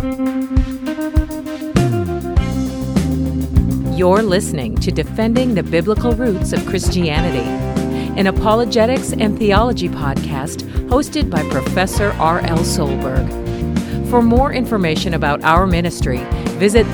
You're listening to Defending the Biblical Roots of Christianity, an apologetics and theology podcast hosted by Professor R.L. Solberg. For more information about our ministry, visit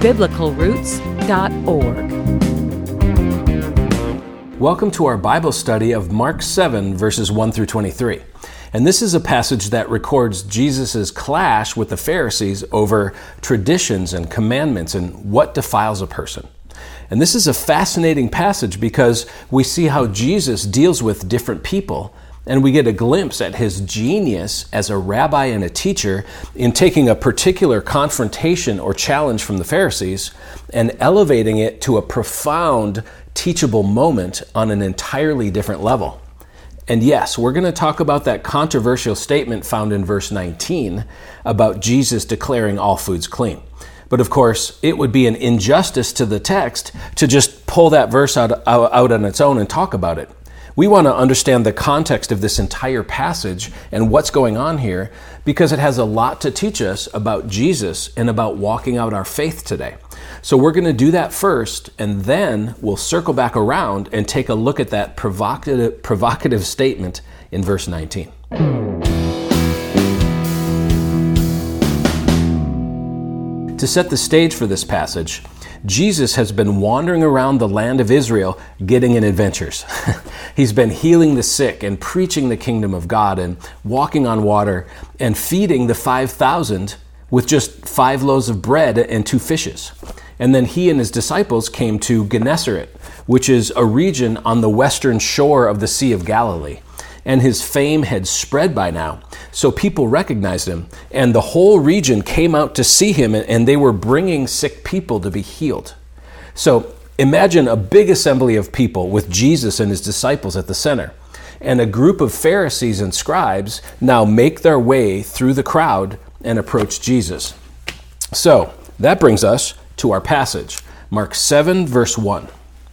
thebiblicalroots.org. Welcome to our Bible study of Mark 7, verses 1 through 23. And this is a passage that records Jesus' clash with the Pharisees over traditions and commandments and what defiles a person. And this is a fascinating passage because we see how Jesus deals with different people, and we get a glimpse at his genius as a rabbi and a teacher in taking a particular confrontation or challenge from the Pharisees and elevating it to a profound, teachable moment on an entirely different level. And yes, we're going to talk about that controversial statement found in verse 19 about Jesus declaring all foods clean. But of course, it would be an injustice to the text to just pull that verse out on its own and talk about it. We want to understand the context of this entire passage and what's going on here because it has a lot to teach us about Jesus and about walking out our faith today. So we're going to do that first, and then we'll circle back around and take a look at that provocative statement in verse 19. To set the stage for this passage, Jesus has been wandering around the land of Israel getting in adventures. He's been healing the sick and preaching the kingdom of God and walking on water and feeding the 5,000 with just 5 loaves of bread and 2 fishes. And then he and his disciples came to Gennesaret, which is a region on the western shore of the Sea of Galilee. And his fame had spread by now, so people recognized him, and the whole region came out to see him, and they were bringing sick people to be healed. So imagine a big assembly of people with Jesus and his disciples at the center, and a group of Pharisees and scribes now make their way through the crowd and approach Jesus. So that brings us to our passage, Mark 7, verse 1.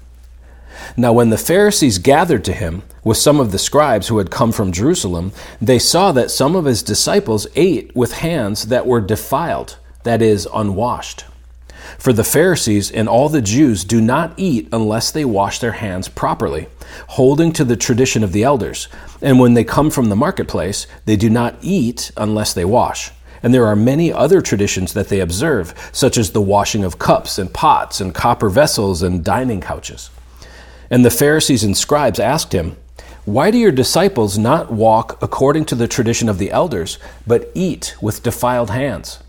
Now when the Pharisees gathered to him with some of the scribes who had come from Jerusalem, they saw that some of his disciples ate with hands that were defiled, that is, unwashed. For the Pharisees and all the Jews do not eat unless they wash their hands properly, holding to the tradition of the elders. And when they come from the marketplace, they do not eat unless they wash. And there are many other traditions that they observe, such as the washing of cups and pots and copper vessels and dining couches. And the Pharisees and scribes asked him, "Why do your disciples not walk according to the tradition of the elders, but eat with defiled hands?"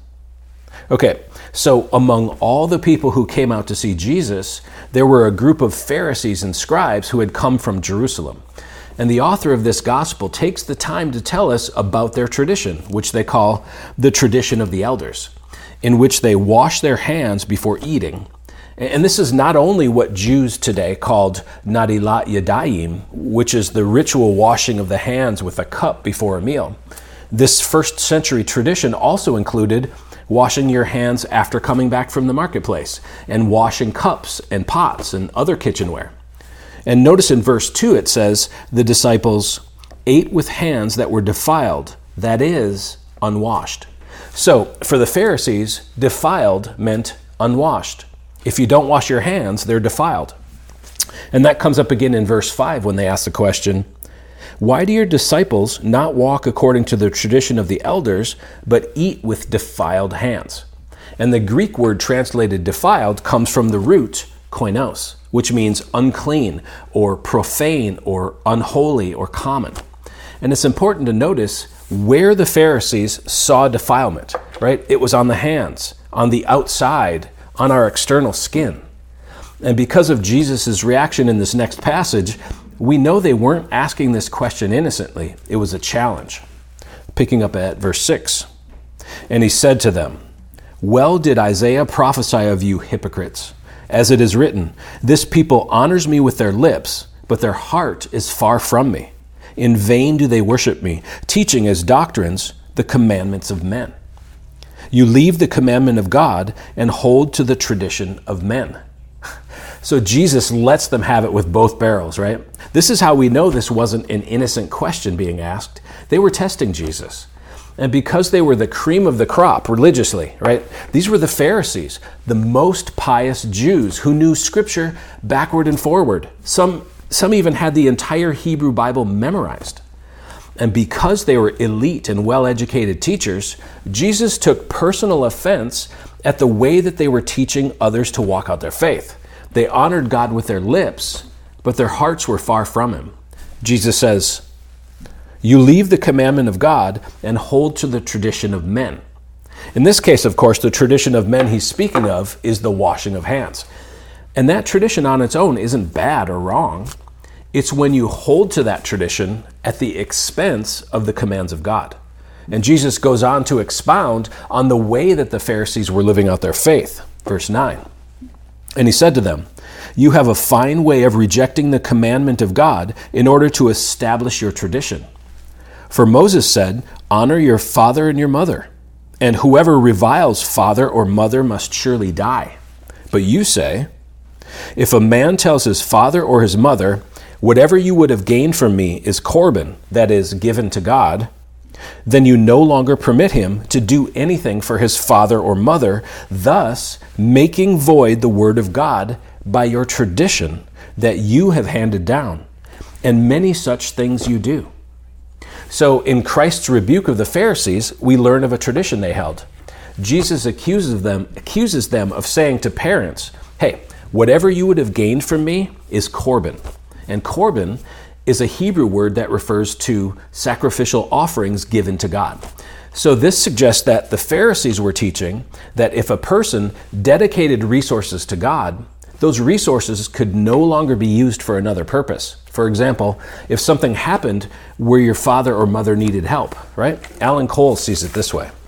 Okay, so among all the people who came out to see Jesus, there were a group of Pharisees and scribes who had come from Jerusalem. And the author of this gospel takes the time to tell us about their tradition, which they call the tradition of the elders, in which they wash their hands before eating. And this is not only what Jews today called Nadilat Yadayim, which is the ritual washing of the hands with a cup before a meal. This first century tradition also included washing your hands after coming back from the marketplace and washing cups and pots and other kitchenware. And notice in verse 2 it says, the disciples ate with hands that were defiled, that is, unwashed. So for the Pharisees, defiled meant unwashed. If you don't wash your hands, they're defiled. And that comes up again in verse 5 when they ask the question, "Why do your disciples not walk according to the tradition of the elders, but eat with defiled hands?" And the Greek word translated defiled comes from the root koinos, which means unclean or profane or unholy or common. And it's important to notice where the Pharisees saw defilement, right? It was on the hands, on the outside, on our external skin. And because of Jesus' reaction in this next passage, we know they weren't asking this question innocently. It was a challenge. Picking up at verse 6. And he said to them, "Well did Isaiah prophesy of you hypocrites, as it is written, 'This people honors me with their lips, but their heart is far from me. In vain do they worship me, teaching as doctrines the commandments of men.' You leave the commandment of God and hold to the tradition of men." So Jesus lets them have it with both barrels, right? This is how we know this wasn't an innocent question being asked. They were testing Jesus. And because they were the cream of the crop religiously, right? These were the Pharisees, the most pious Jews who knew Scripture backward and forward. Some even had the entire Hebrew Bible memorized. And because they were elite and well-educated teachers, Jesus took personal offense at the way that they were teaching others to walk out their faith. They honored God with their lips, but their hearts were far from Him. Jesus says, "You leave the commandment of God and hold to the tradition of men." In this case, of course, the tradition of men he's speaking of is the washing of hands. And that tradition on its own isn't bad or wrong. It's when you hold to that tradition at the expense of the commands of God. And Jesus goes on to expound on the way that the Pharisees were living out their faith. Verse 9. And he said to them, "You have a fine way of rejecting the commandment of God in order to establish your tradition. For Moses said, 'Honor your father and your mother,' and whoever reviles father or mother must surely die. But you say, 'If a man tells his father or his mother, whatever you would have gained from me is Corban, that is, given to God,' then you no longer permit him to do anything for his father or mother, thus making void the word of God by your tradition that you have handed down. And many such things you do." So in Christ's rebuke of the Pharisees, we learn of a tradition they held. Jesus accuses them of saying to parents, "Hey, whatever you would have gained from me is Corban." And Corban is a Hebrew word that refers to sacrificial offerings given to God. So this suggests that the Pharisees were teaching that if a person dedicated resources to God, those resources could no longer be used for another purpose. For example, if something happened where your father or mother needed help, right? Alan Cole sees it this way.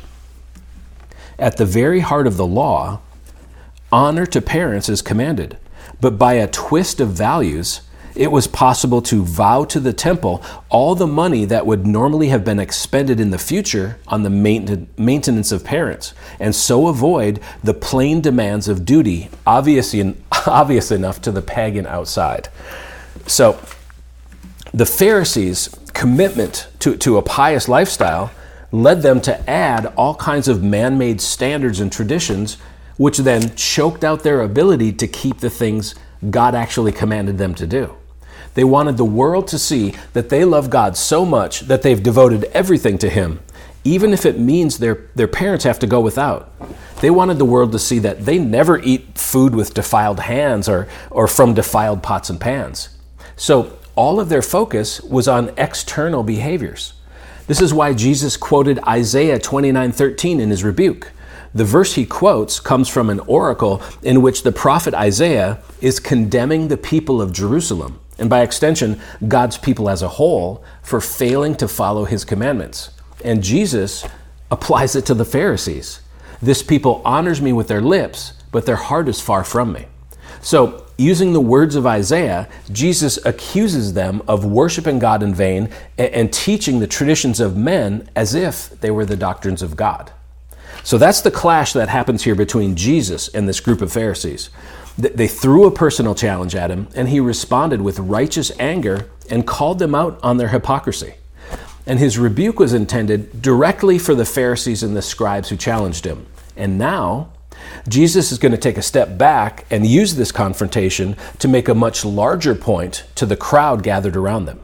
At the very heart of the law, honor to parents is commanded, but by a twist of values, it was possible to vow to the temple all the money that would normally have been expended in the future on the maintenance of parents, and so avoid the plain demands of duty, obvious enough to the pagan outside. So, the Pharisees' commitment to a pious lifestyle led them to add all kinds of man-made standards and traditions, which then choked out their ability to keep the things God actually commanded them to do. They wanted the world to see that they love God so much that they've devoted everything to Him, even if it means their parents have to go without. They wanted the world to see that they never eat food with defiled hands or from defiled pots and pans. So all of their focus was on external behaviors. This is why Jesus quoted Isaiah 29:13 in his rebuke. The verse he quotes comes from an oracle in which the prophet Isaiah is condemning the people of Jerusalem, and by extension, God's people as a whole, for failing to follow His commandments. And Jesus applies it to the Pharisees. This people honors me with their lips, but their heart is far from me. So, using the words of Isaiah, Jesus accuses them of worshiping God in vain and teaching the traditions of men as if they were the doctrines of God. So that's the clash that happens here between Jesus and this group of Pharisees. They threw a personal challenge at Him, and He responded with righteous anger and called them out on their hypocrisy. And His rebuke was intended directly for the Pharisees and the scribes who challenged Him. And now, Jesus is going to take a step back and use this confrontation to make a much larger point to the crowd gathered around them.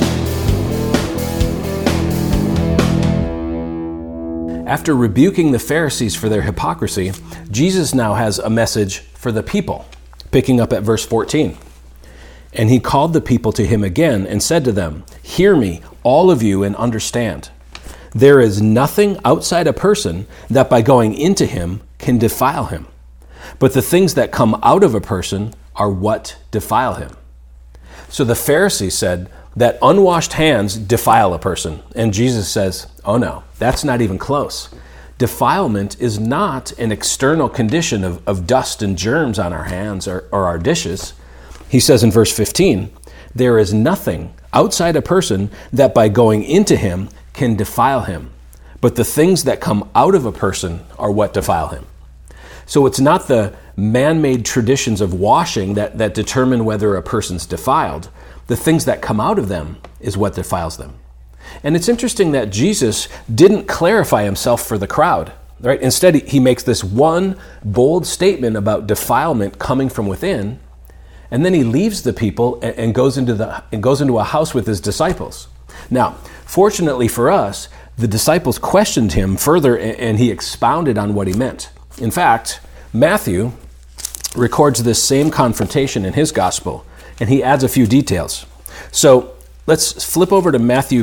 After rebuking the Pharisees for their hypocrisy, Jesus now has a message for the people, picking up at verse 14. And He called the people to Him again and said to them, "Hear me, all of you, and understand. There is nothing outside a person that by going into him can defile him. But the things that come out of a person are what defile him." So the Pharisees said that unwashed hands defile a person. And Jesus says, oh no, that's not even close. Defilement is not an external condition of dust and germs on our hands or our dishes. He says in verse 15, there is nothing outside a person that by going into him can defile him. But the things that come out of a person are what defile him. So it's not the man-made traditions of washing that determine whether a person's defiled. The things that come out of them is what defiles them. And it's interesting that Jesus didn't clarify himself for the crowd, right? Instead, he makes this one bold statement about defilement coming from within, and then he leaves the people and goes into a house with his disciples. Now, fortunately for us, the disciples questioned him further, and he expounded on what he meant. In fact, Matthew records this same confrontation in his gospel, and he adds a few details. So let's flip over to Matthew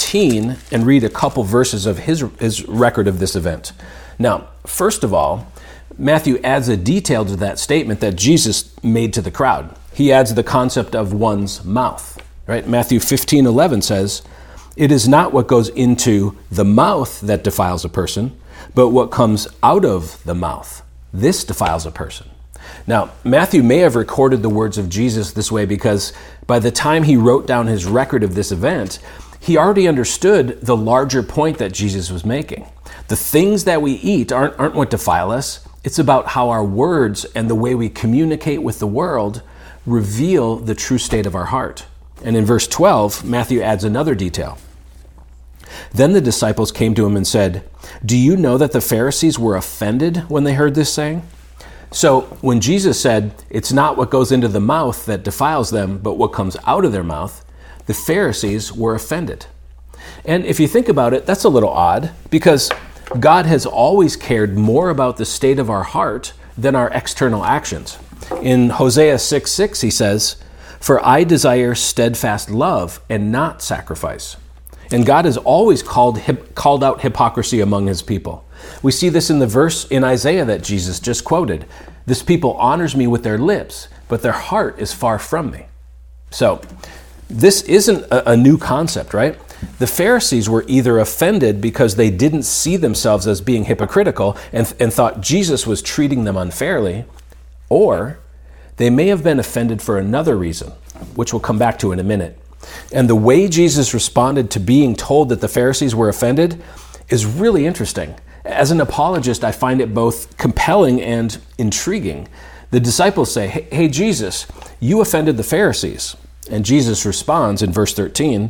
15 and read a couple verses of his record of this event. Now, first of all, Matthew adds a detail to that statement that Jesus made to the crowd. He adds the concept of one's mouth, right? Matthew 15:11 says, "It is not what goes into the mouth that defiles a person, but what comes out of the mouth. This defiles a person." Now, Matthew may have recorded the words of Jesus this way because by the time he wrote down his record of this event, he already understood the larger point that Jesus was making. The things that we eat aren't what defile us. It's about how our words and the way we communicate with the world reveal the true state of our heart. And in verse 12, Matthew adds another detail. Then the disciples came to him and said, "Do you know that the Pharisees were offended when they heard this saying?" So when Jesus said, "It's not what goes into the mouth that defiles them, but what comes out of their mouth," the Pharisees were offended. And if you think about it, that's a little odd because God has always cared more about the state of our heart than our external actions. In Hosea 6:6, he says, "For I desire steadfast love and not sacrifice." And God has always called out hypocrisy among his people. We see this in the verse in Isaiah that Jesus just quoted. "This people honors me with their lips, but their heart is far from me." So this isn't a new concept, right? The Pharisees were either offended because they didn't see themselves as being hypocritical and thought Jesus was treating them unfairly, or they may have been offended for another reason, which we'll come back to in a minute. And the way Jesus responded to being told that the Pharisees were offended is really interesting. As an apologist, I find it both compelling and intriguing. The disciples say, "Hey, Jesus, you offended the Pharisees." And Jesus responds in verse 13,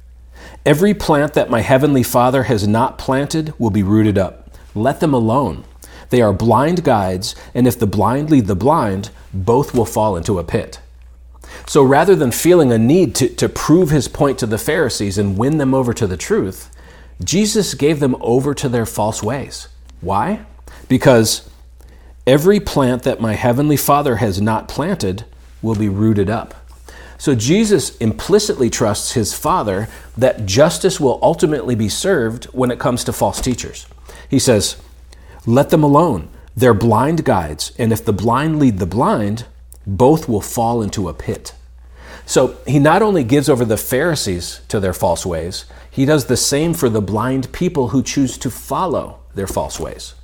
"Every plant that my heavenly Father has not planted will be rooted up. Let them alone. They are blind guides, and if the blind lead the blind, both will fall into a pit." So rather than feeling a need to prove his point to the Pharisees and win them over to the truth, Jesus gave them over to their false ways. Why? Because every plant that my heavenly Father has not planted will be rooted up. So Jesus implicitly trusts his Father that justice will ultimately be served when it comes to false teachers. He says, "Let them alone. They're blind guides, and if the blind lead the blind, both will fall into a pit." So he not only gives over the Pharisees to their false ways, he does the same for the blind people who choose to follow their false ways.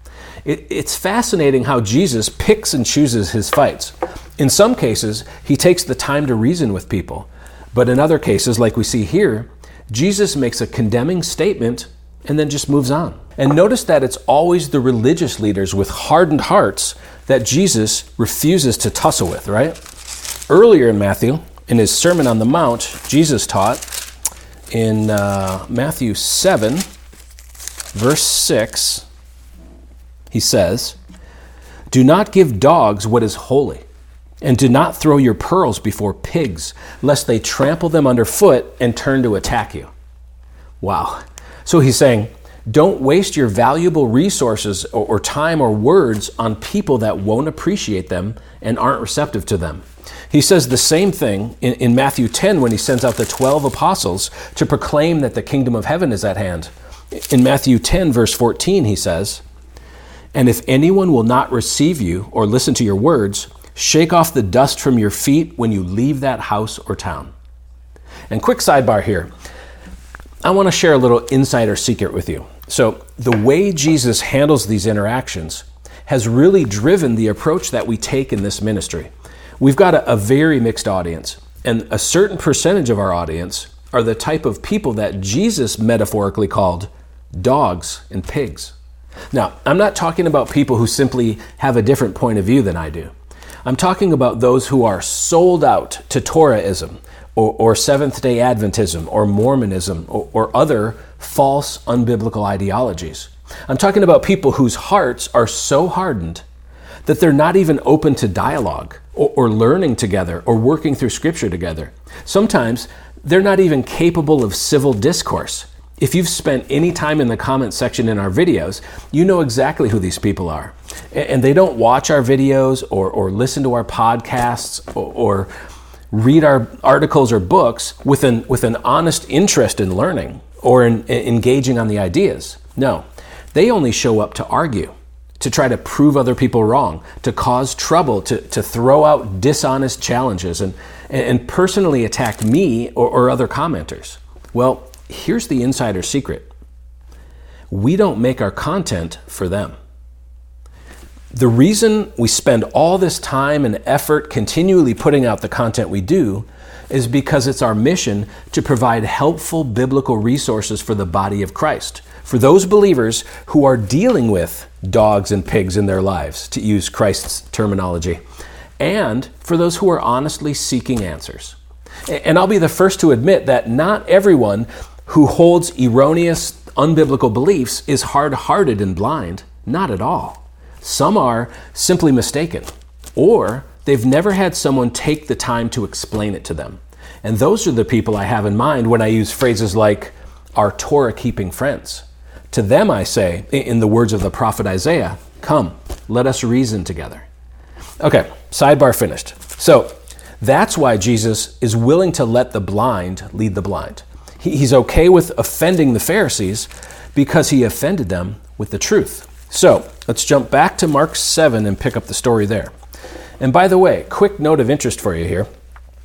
It's fascinating how Jesus picks and chooses his fights. In some cases, he takes the time to reason with people. But in other cases, like we see here, Jesus makes a condemning statement and then just moves on. And notice that it's always the religious leaders with hardened hearts that Jesus refuses to tussle with, right? Earlier in Matthew, in his Sermon on the Mount, Jesus taught in Matthew 7, verse 6, he says, "Do not give dogs what is holy, and do not throw your pearls before pigs, lest they trample them underfoot and turn to attack you." Wow. So he's saying, don't waste your valuable resources or time or words on people that won't appreciate them and aren't receptive to them. He says the same thing in Matthew 10 when he sends out the 12 apostles to proclaim that the kingdom of heaven is at hand. In Matthew 10, verse 14, he says, "And if anyone will not receive you or listen to your words, shake off the dust from your feet when you leave that house or town." And quick sidebar here. I want to share a little insider secret with you. So the way Jesus handles these interactions has really driven the approach that we take in this ministry. We've got a very mixed audience, and a certain percentage of our audience are the type of people that Jesus metaphorically called dogs and pigs. Now, I'm not talking about people who simply have a different point of view than I do. I'm talking about those who are sold out to Torahism, or Seventh-day Adventism or Mormonism or other false unbiblical ideologies. I'm talking about people whose hearts are so hardened that they're not even open to dialogue or learning together or working through Scripture together. Sometimes they're not even capable of civil discourse. If you've spent any time in the comment section in our videos, you know exactly who these people are. And they don't watch our videos or listen to our podcasts or read our articles or books with an honest interest in learning or in engaging on the ideas. No, they only show up to argue, to try to prove other people wrong, to cause trouble, to throw out dishonest challenges and personally attack me or other commenters. Well, here's the insider secret. We don't make our content for them. The reason we spend all this time and effort continually putting out the content we do is because it's our mission to provide helpful biblical resources for the body of Christ, for those believers who are dealing with dogs and pigs in their lives, to use Christ's terminology, and for those who are honestly seeking answers. And I'll be the first to admit that not everyone who holds erroneous, unbiblical beliefs is hard-hearted and blind. Not at all. Some are simply mistaken, or they've never had someone take the time to explain it to them. And those are the people I have in mind when I use phrases like our Torah-keeping friends. To them I say, in the words of the prophet Isaiah, "Come, let us reason together." Okay, sidebar finished. So that's why Jesus is willing to let the blind lead the blind. He's okay with offending the Pharisees because he offended them with the truth. So let's jump back to Mark 7 and pick up the story there. And by the way, quick note of interest for you here.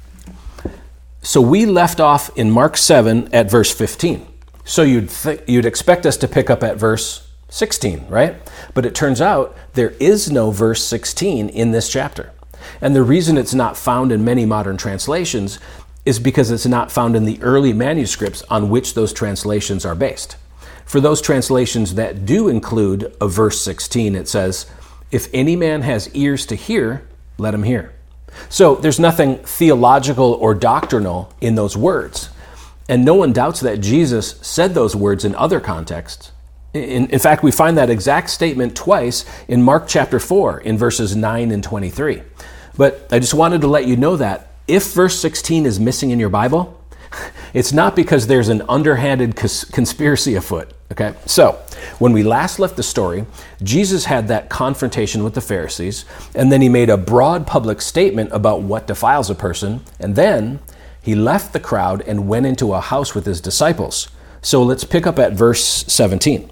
So we left off in Mark 7 at verse 15. So you'd expect us to pick up at verse 16, right? But it turns out there is no verse 16 in this chapter. And the reason it's not found in many modern translations is because it's not found in the early manuscripts on which those translations are based. For those translations that do include a verse 16, it says, "If any man has ears to hear, let him hear." So there's nothing theological or doctrinal in those words. And no one doubts that Jesus said those words in other contexts. In fact, we find that exact statement twice in Mark chapter 4 in verses 9 and 23. But I just wanted to let you know that if verse 16 is missing in your Bible, it's not because there's an underhanded conspiracy afoot. Okay? So, when we last left the story, Jesus had that confrontation with the Pharisees, and then he made a broad public statement about what defiles a person, and then he left the crowd and went into a house with his disciples. So let's pick up at verse 17.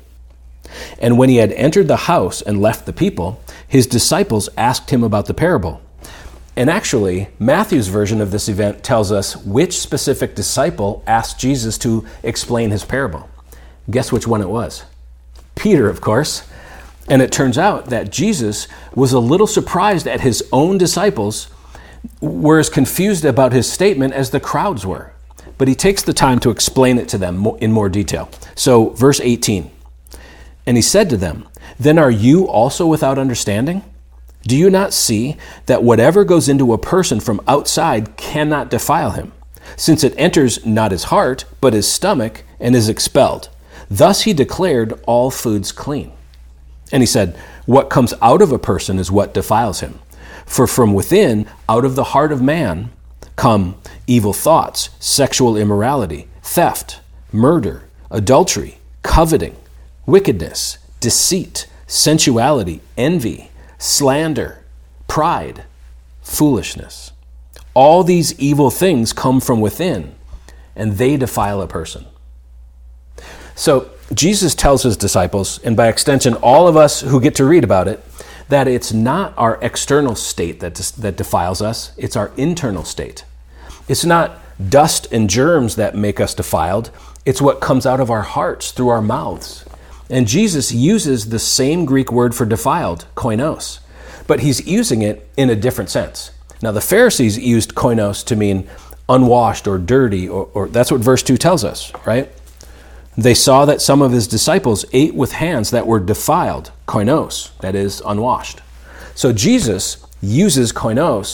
"And when he had entered the house and left the people, his disciples asked him about the parable." And actually, Matthew's version of this event tells us which specific disciple asked Jesus to explain his parable. Guess which one it was? Peter, of course. And it turns out that Jesus was a little surprised at his own disciples were as confused about his statement as the crowds were. But he takes the time to explain it to them in more detail. So, verse 18. "And he said to them, 'Then are you also without understanding? Do you not see that whatever goes into a person from outside cannot defile him, since it enters not his heart, but his stomach, and is expelled? Thus he declared all foods clean.' And he said, 'What comes out of a person is what defiles him. For from within, out of the heart of man, come evil thoughts, sexual immorality, theft, murder, adultery, coveting, wickedness, deceit, sensuality, envy, slander, pride, foolishness. All these evil things come from within, and they defile a person.'" So Jesus tells his disciples, and by extension all of us who get to read about it, that it's not our external state that defiles us, it's our internal state. It's not dust and germs that make us defiled, it's what comes out of our hearts through our mouths. And Jesus uses the same Greek word for defiled, koinos, but he's using it in a different sense. Now the Pharisees used koinos to mean unwashed or dirty, or that's what verse 2 tells us, right? They saw that some of his disciples ate with hands that were defiled, koinos, that is, unwashed. So Jesus uses koinos,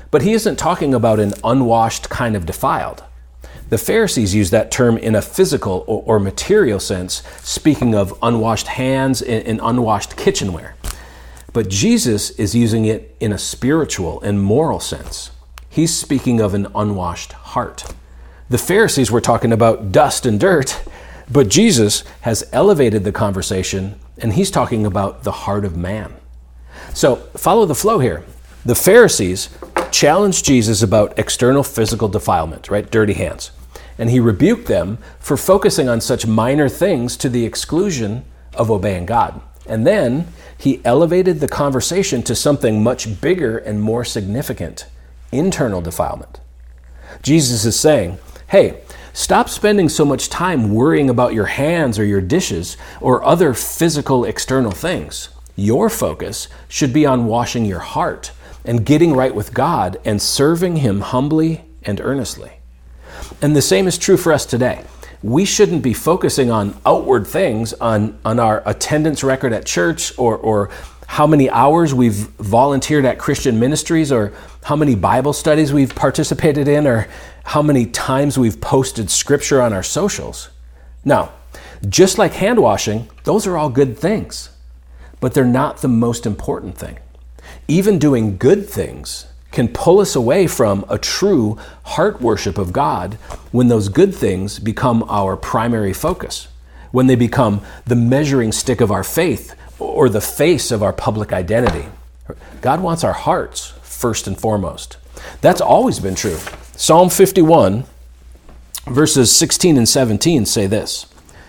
But he isn't talking about an unwashed kind of defiled. The Pharisees use that term in a physical or material sense, speaking of unwashed hands and unwashed kitchenware. But Jesus is using it in a spiritual and moral sense. He's speaking of an unwashed heart. The Pharisees were talking about dust and dirt, but Jesus has elevated the conversation, and he's talking about the heart of man. So follow the flow here. The Pharisees challenged Jesus about external physical defilement, right? Dirty hands. And he rebuked them for focusing on such minor things to the exclusion of obeying God. And then he elevated the conversation to something much bigger and more significant, internal defilement. Jesus is saying, hey, stop spending so much time worrying about your hands or your dishes or other physical external things. Your focus should be on washing your heart and getting right with God and serving Him humbly and earnestly. And the same is true for us today. We shouldn't be focusing on outward things, on our attendance record at church or how many hours we've volunteered at Christian ministries or how many Bible studies we've participated in or how many times we've posted scripture on our socials. Now, just like hand washing, those are all good things, but they're not the most important thing. Even doing good things can pull us away from a true heart worship of God when those good things become our primary focus, when they become the measuring stick of our faith or the face of our public identity. God wants our hearts first and foremost. That's always been true. Psalm 51, verses 16 and 17 say this,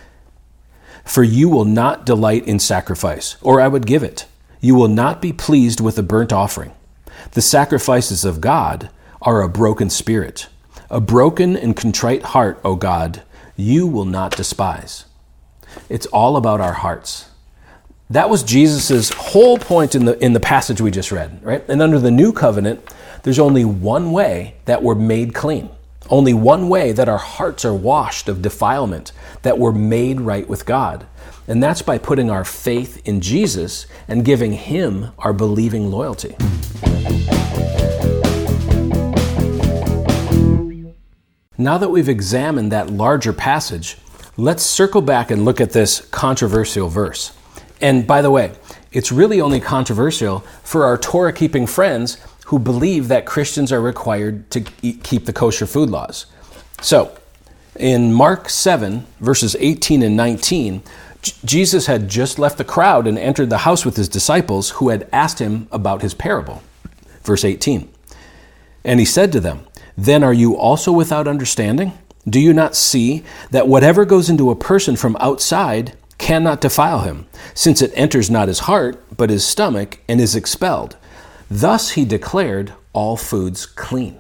"For you will not delight in sacrifice, or I would give it. You will not be pleased with a burnt offering. The sacrifices of God are a broken spirit. A broken and contrite heart, O God, you will not despise." It's all about our hearts. That was Jesus' whole point in the passage we just read, right? And under the new covenant, there's only one way that we're made clean. Only one way that our hearts are washed of defilement, that we're made right with God. And that's by putting our faith in Jesus and giving Him our believing loyalty. Now that we've examined that larger passage, let's circle back and look at this controversial verse. And by the way, it's really only controversial for our Torah-keeping friends who believe that Christians are required to keep the kosher food laws. So, in Mark 7, verses 18 and 19, Jesus had just left the crowd and entered the house with his disciples who had asked him about his parable. Verse 18, "And he said to them, 'Then are you also without understanding? Do you not see that whatever goes into a person from outside cannot defile him, since it enters not his heart, but his stomach, and is expelled? Thus he declared all foods clean.'"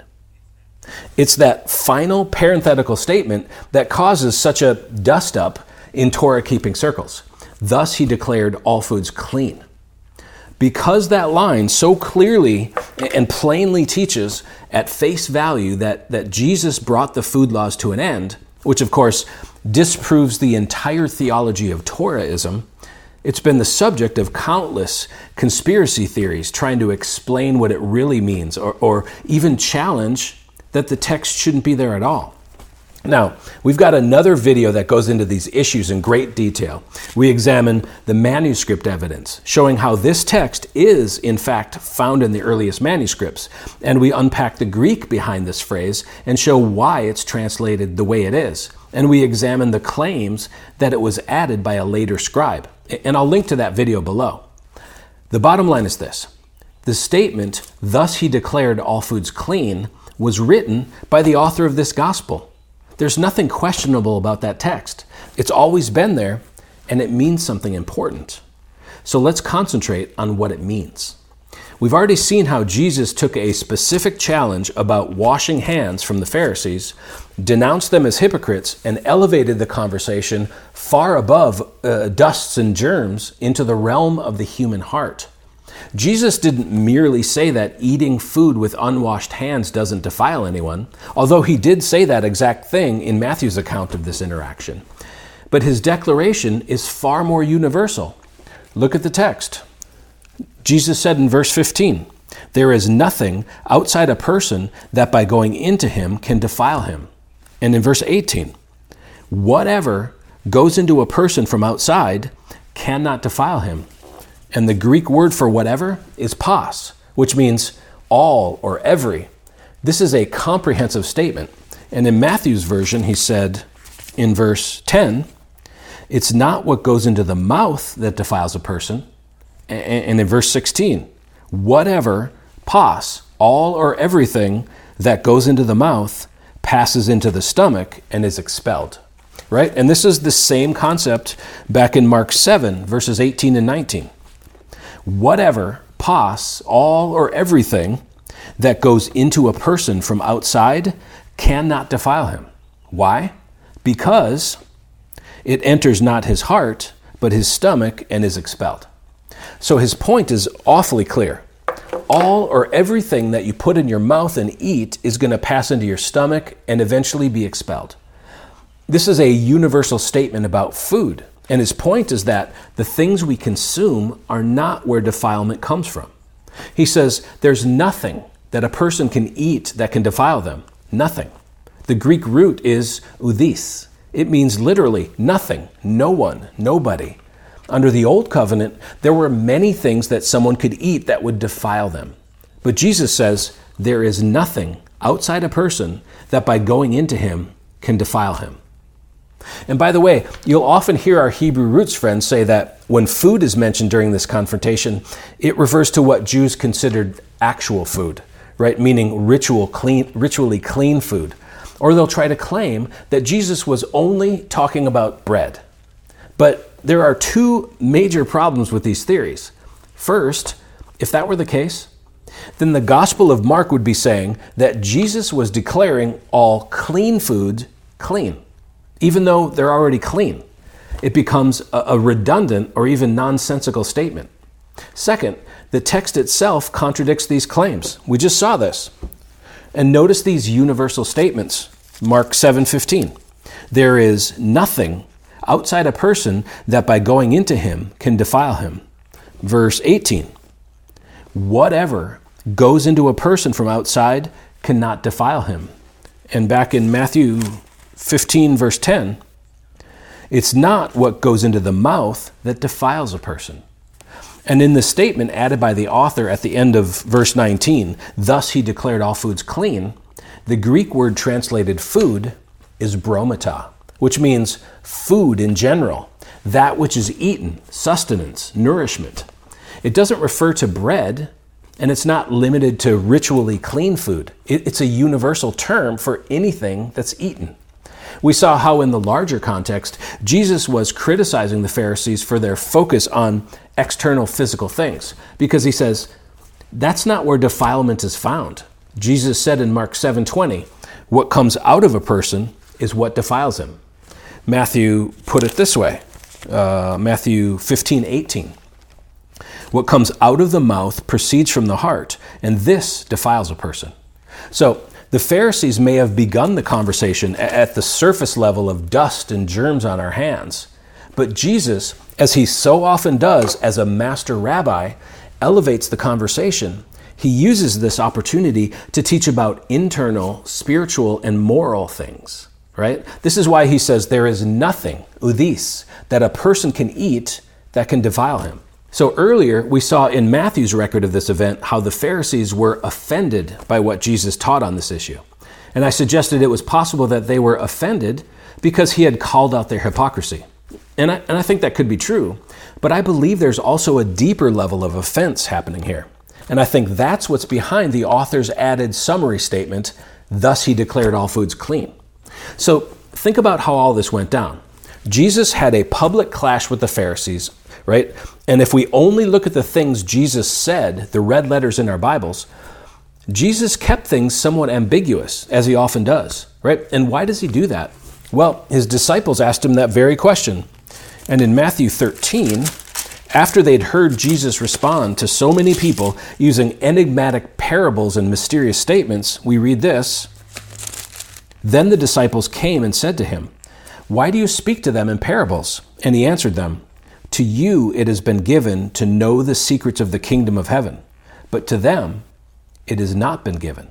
It's that final parenthetical statement that causes such a dust-up in Torah-keeping circles. Thus he declared all foods clean. Because that line so clearly and plainly teaches at face value that Jesus brought the food laws to an end, which of course disproves the entire theology of Torahism, it's been the subject of countless conspiracy theories trying to explain what it really means or even challenge that the text shouldn't be there at all. Now, we've got another video that goes into these issues in great detail. We examine the manuscript evidence, showing how this text is, in fact, found in the earliest manuscripts, and we unpack the Greek behind this phrase and show why it's translated the way it is. And we examine the claims that it was added by a later scribe. And I'll link to that video below. The bottom line is this. The statement, "Thus he declared all foods clean," was written by the author of this gospel. There's nothing questionable about that text. It's always been there, and it means something important. So let's concentrate on what it means. We've already seen how Jesus took a specific challenge about washing hands from the Pharisees, denounced them as hypocrites, and elevated the conversation far above dusts and germs into the realm of the human heart. Jesus didn't merely say that eating food with unwashed hands doesn't defile anyone, although he did say that exact thing in Matthew's account of this interaction. But his declaration is far more universal. Look at the text. Jesus said in verse 15, There is nothing outside a person that by going into him can defile him. And in verse 18, whatever goes into a person from outside cannot defile him. And the Greek word for whatever is pas, which means all or every. This is a comprehensive statement. And in Matthew's version, he said in verse 10, it's not what goes into the mouth that defiles a person. And in verse 16, whatever, pas, all or everything that goes into the mouth passes into the stomach and is expelled. Right? And this is the same concept back in Mark 7, verses 18 and 19. Whatever, pas, all or everything that goes into a person from outside cannot defile him. Why? Because it enters not his heart, but his stomach and is expelled. So his point is awfully clear. All or everything that you put in your mouth and eat is going to pass into your stomach and eventually be expelled. This is a universal statement about food. And his point is that the things we consume are not where defilement comes from. He says there's nothing that a person can eat that can defile them. Nothing. The Greek root is oudis. It means literally nothing, no one, nobody. Under the Old Covenant, there were many things that someone could eat that would defile them. But Jesus says there is nothing outside a person that by going into him can defile him. And by the way, you'll often hear our Hebrew roots friends say that when food is mentioned during this confrontation, it refers to what Jews considered actual food, right? Meaning ritually clean food. Or they'll try to claim that Jesus was only talking about bread. But there are two major problems with these theories. First, if that were the case, then the Gospel of Mark would be saying that Jesus was declaring all clean foods clean, even though they're already clean. It becomes a redundant or even nonsensical statement. Second, the text itself contradicts these claims. We just saw this. And notice these universal statements. Mark 7:15. There is nothing outside a person that by going into him can defile him. Verse 18. Whatever goes into a person from outside cannot defile him. And back in Matthew 15, verse 10, it's not what goes into the mouth that defiles a person. And in the statement added by the author at the end of verse 19, thus he declared all foods clean, the Greek word translated food is bromata, which means food in general, that which is eaten, sustenance, nourishment. It doesn't refer to bread, and it's not limited to ritually clean food. It's a universal term for anything that's eaten. We saw how in the larger context, Jesus was criticizing the Pharisees for their focus on external physical things, because he says, that's not where defilement is found. Jesus said in Mark 7:20, what comes out of a person is what defiles him. Matthew put it this way, Matthew 15:18. What comes out of the mouth proceeds from the heart, and this defiles a person. So the Pharisees may have begun the conversation at the surface level of dust and germs on our hands, but Jesus, as he so often does as a master rabbi, elevates the conversation. He uses this opportunity to teach about internal, spiritual, and moral things, right? This is why he says there is nothing, oudis, that a person can eat that can defile him. So earlier, we saw in Matthew's record of this event how the Pharisees were offended by what Jesus taught on this issue. And I suggested it was possible that they were offended because he had called out their hypocrisy. And I think that could be true, but I believe there's also a deeper level of offense happening here. And I think that's what's behind the author's added summary statement, thus he declared all foods clean. So think about how all this went down. Jesus had a public clash with the Pharisees, right? And if we only look at the things Jesus said, the red letters in our Bibles, Jesus kept things somewhat ambiguous, as he often does, right? And why does he do that? Well, his disciples asked him that very question. And in Matthew 13, after they'd heard Jesus respond to so many people using enigmatic parables and mysterious statements, we read this. Then the disciples came and said to him, why do you speak to them in parables? And he answered them, to you it has been given to know the secrets of the kingdom of heaven, but to them it has not been given.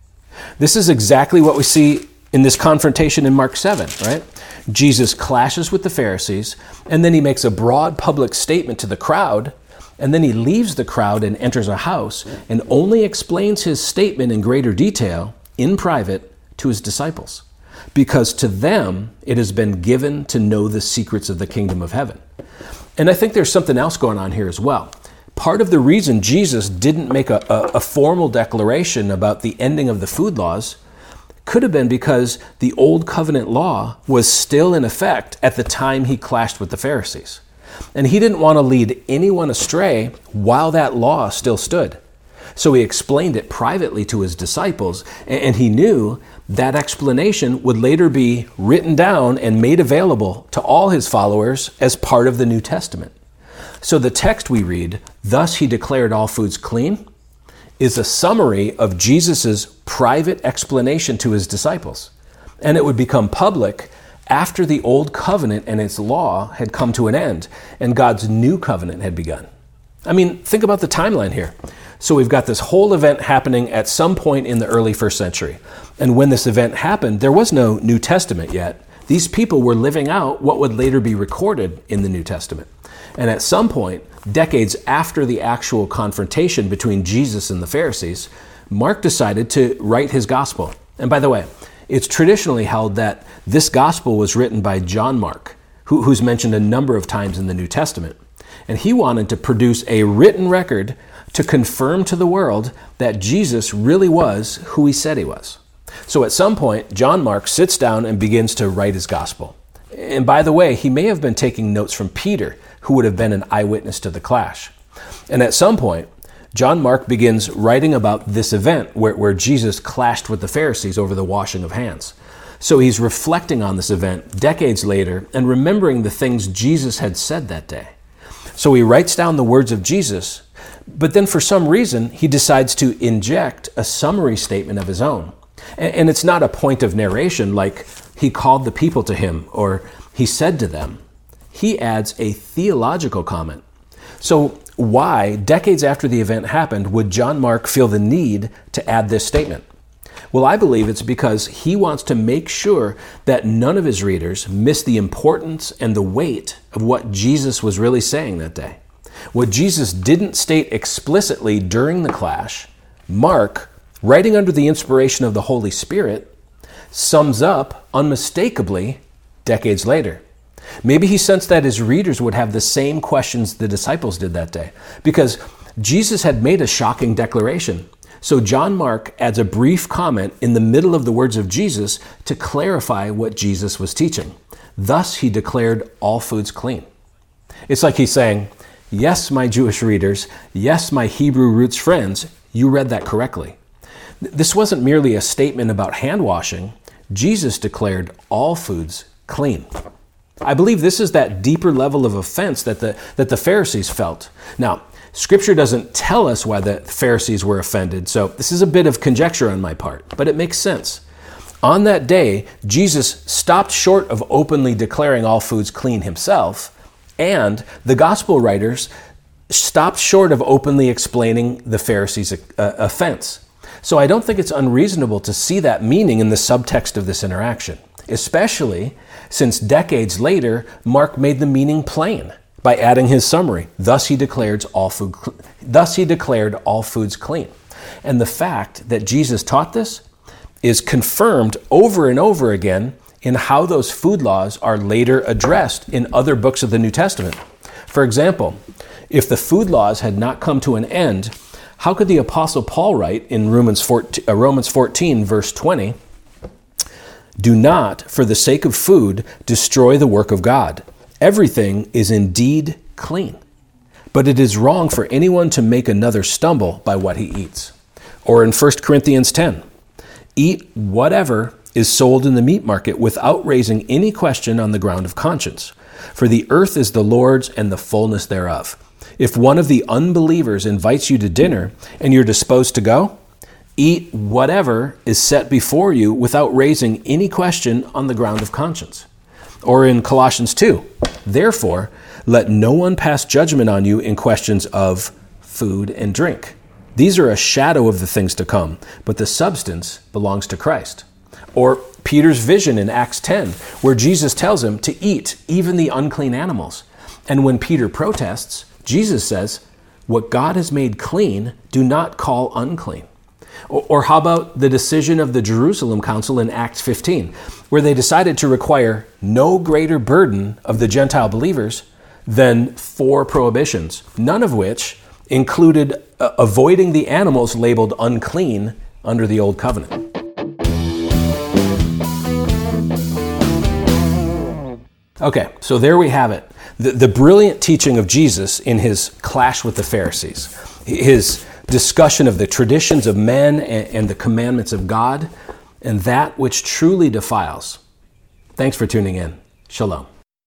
This is exactly what we see in this confrontation in Mark 7, right? Jesus clashes with the Pharisees, and then he makes a broad public statement to the crowd, and then he leaves the crowd and enters a house and only explains his statement in greater detail in private to his disciples, because to them it has been given to know the secrets of the kingdom of heaven. And I think there's something else going on here as well. Part of the reason Jesus didn't make a formal declaration about the ending of the food laws could have been because the old covenant law was still in effect at the time he clashed with the Pharisees. And he didn't want to lead anyone astray while that law still stood. So he explained it privately to his disciples, and he knew that explanation would later be written down and made available to all his followers as part of the New Testament. So the text we read, "Thus he declared all foods clean," is a summary of Jesus' private explanation to his disciples. And it would become public after the old covenant and its law had come to an end and God's new covenant had begun. I mean, think about the timeline here. So we've got this whole event happening at some point in the early first century. And when this event happened, there was no New Testament yet. These people were living out what would later be recorded in the New Testament. And at some point, decades after the actual confrontation between Jesus and the Pharisees, Mark decided to write his gospel. And by the way, it's traditionally held that this gospel was written by John Mark, who's mentioned a number of times in the New Testament. And he wanted to produce a written record to confirm to the world that Jesus really was who he said he was. So at some point, John Mark sits down and begins to write his gospel. And by the way, he may have been taking notes from Peter, who would have been an eyewitness to the clash. And at some point, John Mark begins writing about this event where Jesus clashed with the Pharisees over the washing of hands. So he's reflecting on this event decades later and remembering the things Jesus had said that day. So he writes down the words of Jesus, but then for some reason, he decides to inject a summary statement of his own. And it's not a point of narration like he called the people to him or he said to them. He adds a theological comment. So why, decades after the event happened, would John Mark feel the need to add this statement? Well, I believe it's because he wants to make sure that none of his readers miss the importance and the weight of what Jesus was really saying that day. What Jesus didn't state explicitly during the clash, Mark, writing under the inspiration of the Holy Spirit, sums up unmistakably decades later. Maybe he sensed that his readers would have the same questions the disciples did that day, because Jesus had made a shocking declaration. So John Mark adds a brief comment in the middle of the words of Jesus to clarify what Jesus was teaching. Thus he declared all foods clean. It's like he's saying, yes, my Jewish readers, yes, my Hebrew roots friends, you read that correctly. This wasn't merely a statement about hand washing. Jesus declared all foods clean. I believe this is that deeper level of offense that the Pharisees felt. Now, Scripture doesn't tell us why the Pharisees were offended, so this is a bit of conjecture on my part, but it makes sense. On that day, Jesus stopped short of openly declaring all foods clean himself, and the gospel writers stopped short of openly explaining the Pharisees' offense. So I don't think it's unreasonable to see that meaning in the subtext of this interaction, especially since decades later, Mark made the meaning plain by adding his summary. Thus he declared all foods clean. And the fact that Jesus taught this is confirmed over and over again in how those food laws are later addressed in other books of the New Testament. For example, if the food laws had not come to an end, how could the Apostle Paul write in Romans 14, verse 20, "Do not, for the sake of food, destroy the work of God. Everything is indeed clean, but it is wrong for anyone to make another stumble by what he eats." Or in 1 Corinthians 10, "Eat whatever is sold in the meat market without raising any question on the ground of conscience. For the earth is the Lord's and the fullness thereof. If one of the unbelievers invites you to dinner and you're disposed to go, eat whatever is set before you without raising any question on the ground of conscience." Or in Colossians 2, "Therefore, let no one pass judgment on you in questions of food and drink." These are a shadow of the things to come, but the substance belongs to Christ. Or Peter's vision in Acts 10, where Jesus tells him to eat even the unclean animals. And when Peter protests, Jesus says, "What God has made clean, do not call unclean." Or how about the decision of the Jerusalem Council in Acts 15, where they decided to require no greater burden of the Gentile believers than 4 prohibitions, none of which included avoiding the animals labeled unclean under the Old Covenant. Okay, so there we have it. The brilliant teaching of Jesus in his clash with the Pharisees, his discussion of the traditions of men and the commandments of God, and that which truly defiles. Thanks for tuning in. Shalom.